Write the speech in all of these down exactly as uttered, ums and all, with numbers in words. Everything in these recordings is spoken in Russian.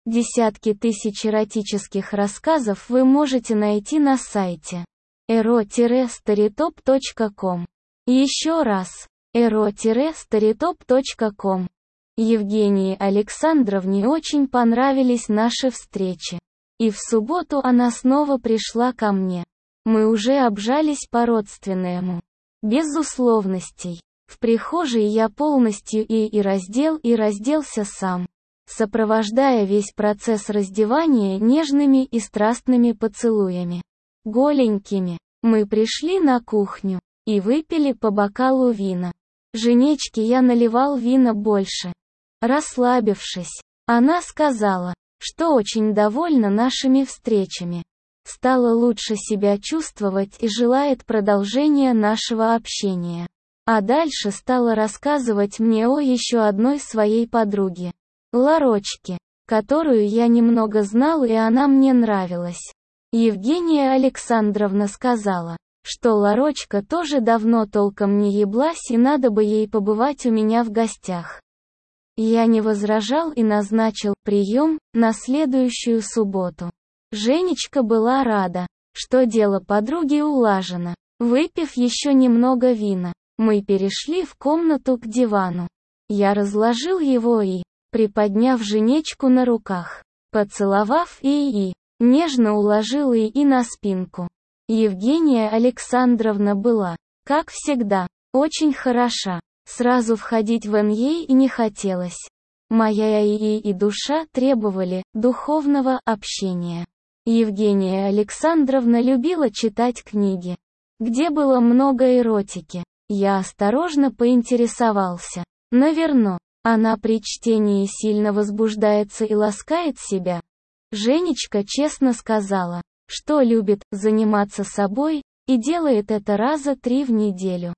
Десятки тысяч эротических рассказов вы можете найти на сайте эро старитоп точка ком. Еще раз, эро старитоп точка ком. Евгении Александровне очень понравились наши встречи. И в субботу она снова пришла ко мне. Мы уже обжались по-родственному. Без условностей. В прихожей я полностью и и раздел и разделся сам, сопровождая весь процесс раздевания нежными и страстными поцелуями. Голенькими. Мы пришли на кухню и выпили по бокалу вина. Женечке я наливал вина больше. Расслабившись, она сказала, что очень довольна нашими встречами. Стала лучше себя чувствовать и желает продолжения нашего общения. А дальше стала рассказывать мне о еще одной своей подруге, Ларочке, которую я немного знал, и она мне нравилась. Евгения Александровна сказала, что Ларочка тоже давно толком не еблась и надо бы ей побывать у меня в гостях. Я не возражал и назначил прием на следующую субботу. Женечка была рада, что дело подруги улажено. Выпив еще немного вина, мы перешли в комнату к дивану. Я разложил его и, приподняв Женечку на руках, поцеловав и и, нежно уложил и и на спинку. Евгения Александровна была, как всегда, очень хороша. Сразу входить в ней и не хотелось. Моя и и душа требовали духовного общения. Евгения Александровна любила читать книги, где было много эротики. Я осторожно поинтересовался. Наверно, она при чтении сильно возбуждается и ласкает себя. Женечка честно сказала, что любит заниматься собой, и делает это раза три в неделю.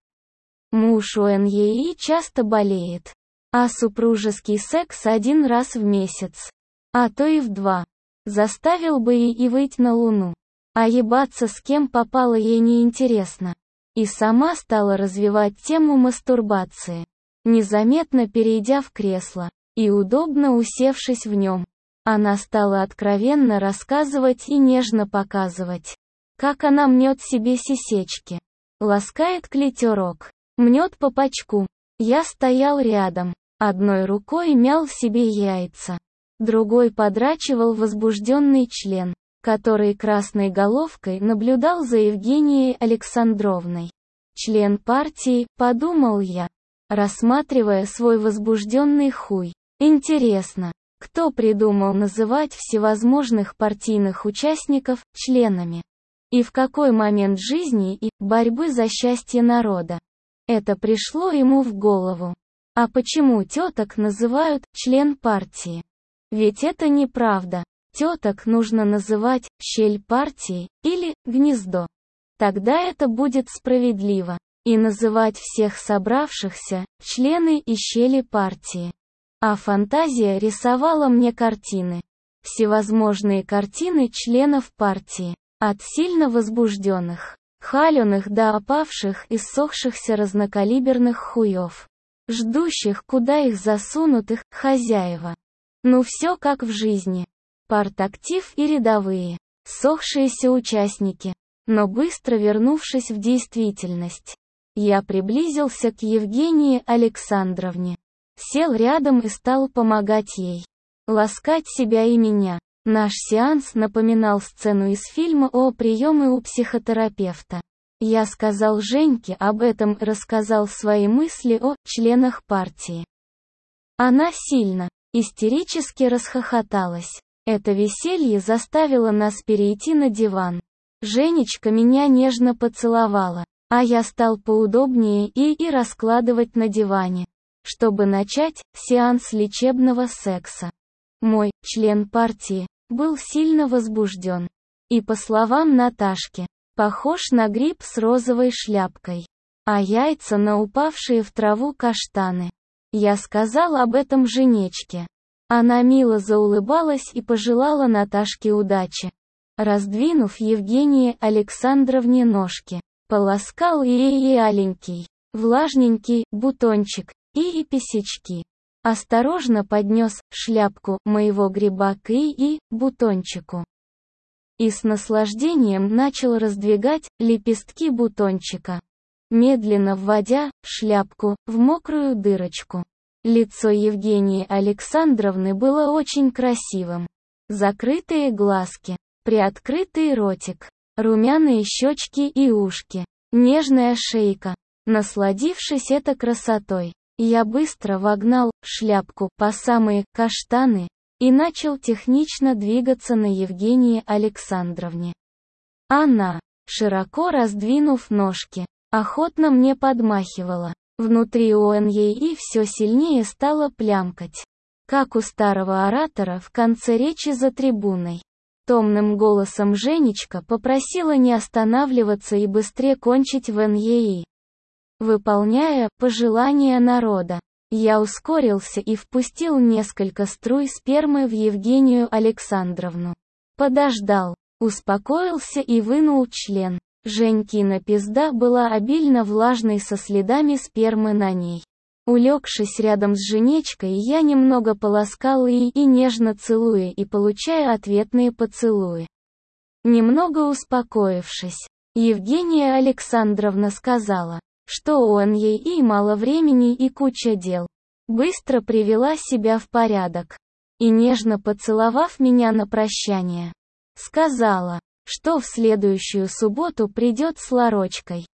Муж у ней часто болеет, а супружеский секс один раз в месяц, а то и в два. Заставил бы и и выйти на луну. А ебаться с кем попало ей неинтересно. И сама стала развивать тему мастурбации, незаметно перейдя в кресло, и удобно усевшись в нем. Она стала откровенно рассказывать и нежно показывать, как она мнет себе сисечки, ласкает клиторок, мнет по пачку. Я стоял рядом, одной рукой мял себе яйца, другой подрачивал возбужденный член, который красной головкой наблюдал за Евгенией Александровной. Член партии, подумал я, рассматривая свой возбужденный хуй. Интересно, кто придумал называть всевозможных партийных участников членами? И в какой момент жизни и борьбы за счастье народа это пришло ему в голову? А почему теток называют член партии? Ведь это неправда. Теток нужно называть щель партии или гнездо. Тогда это будет справедливо. И называть всех собравшихся члены и щели партии. А фантазия рисовала мне картины. Всевозможные картины членов партии. От сильно возбужденных, холеных до опавших и ссохшихся разнокалиберных хуев, ждущих, куда их засунут их хозяева. Ну все как в жизни. Партактив и рядовые, ссохшиеся участники. Но быстро вернувшись в действительность, я приблизился к Евгении Александровне. Сел рядом и стал помогать ей ласкать себя и меня. Наш сеанс напоминал сцену из фильма о приеме у психотерапевта. Я сказал Женьке об этом и рассказал свои мысли о членах партии. Она сильно, истерически расхохоталась. Это веселье заставило нас перейти на диван. Женечка меня нежно поцеловала, а я стал поудобнее и и раскладывать на диване, чтобы начать сеанс лечебного секса. Мой член партии был сильно возбужден. И, по словам Наташки, похож на гриб с розовой шляпкой. А яйца на упавшие в траву каштаны. Я сказал об этом Женечке. Она мило заулыбалась и пожелала Наташке удачи. Раздвинув Евгении Александровне ножки, полоскал ей и аленький, влажненький бутончик, и и писечки. осторожно поднес шляпку моего гриба к и и бутончику. И с наслаждением начал раздвигать лепестки бутончика, медленно вводя шляпку в мокрую дырочку. Лицо Евгении Александровны было очень красивым. Закрытые глазки, приоткрытый ротик, румяные щечки и ушки, нежная шейка. Насладившись этой красотой, я быстро вогнал шляпку по самые каштаны и начал технично двигаться на Евгении Александровне. Она, широко раздвинув ножки, охотно мне подмахивала. Внутри у НЕИ все сильнее стало плямкать, как у старого оратора в конце речи за трибуной. Томным голосом Женечка попросила не останавливаться и быстрее кончить в НЕИ. Выполняя пожелания народа, я ускорился и впустил несколько струй спермы в Евгению Александровну. Подождал, успокоился и вынул член. Женькина пизда была обильно влажной со следами спермы на ней. Улегшись рядом с Женечкой, я немного полоскал и и нежно целуя и получая ответные поцелуи. Немного успокоившись, Евгения Александровна сказала, что у НЕИ мало времени и куча дел. Быстро привела себя в порядок. И нежно поцеловав меня на прощание, сказала, что в следующую субботу придет с Ларочкой.